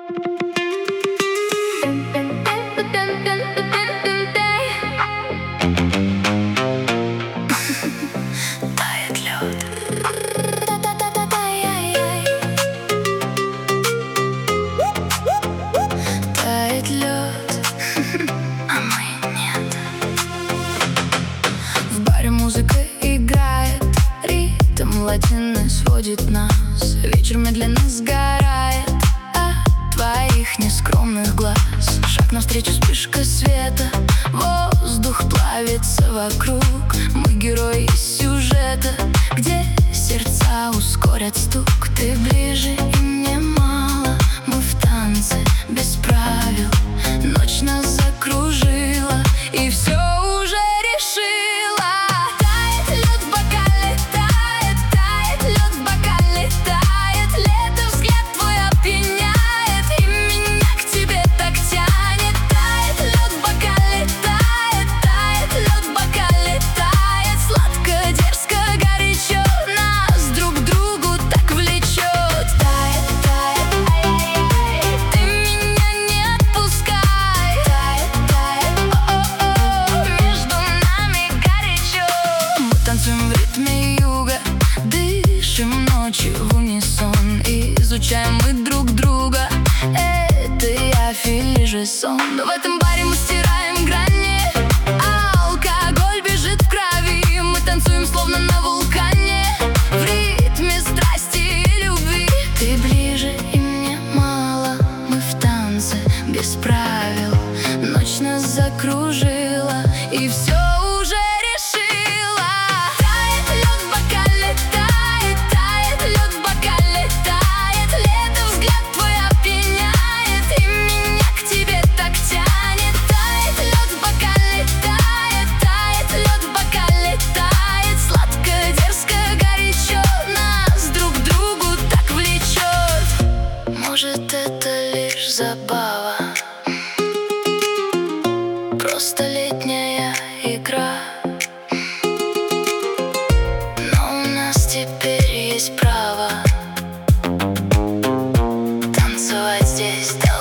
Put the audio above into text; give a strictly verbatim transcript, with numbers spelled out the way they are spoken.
Тает лед. Тает лед, а мы нет. В баре музыка играет, ритм латины сводит нас. Вечер медленно сгорает от твоих нескромных глаз. Шаг навстречу, вспышка света, воздух плавится вокруг. Мы герои из сюжета, где сердца ускорят стук. Ты ближе, и мне мало, мы в танце без правил. Ночь нас закружила, и все уже решила. Тает лед в бокале, тает, тает лед в бокале, тает. Лето, взгляд твой опьяняет, и меня к тебе так тянет. Тает лед в бокале, тает, тает лед в бокале, тает. Сладко, дерзко, горячо, нас друг к другу так влечет. Тает, тает, ай-яй-яй, ты меня не отпускай. Тает, тает, о-о-о, между нами горячо. Мы танцуем в ритме юга, дышим ночью в унисон, изучаем мы друг друга. Это явь или же сон? Но в этом баре мы стираем грани, алкоголь бежит в крови. Мы танцуем словно на вулкане, в ритме страсти и любви. Ты ближе, и мне мало, мы в танце без правил. Ночь нас закружила, и все уже решила. Тает лед в бокале, тает, тает лед в бокале, тает. Лето, взгляд твой опьяняет, и меня к тебе так тянет. Тает лед в бокале, тает, тает лед в бокале, тает. Сладко, дерзко, горячо, нас друг к другу так влечет. Может, это лишь забава, просто летняя игра. Но у нас теперь есть право танцевать здесь до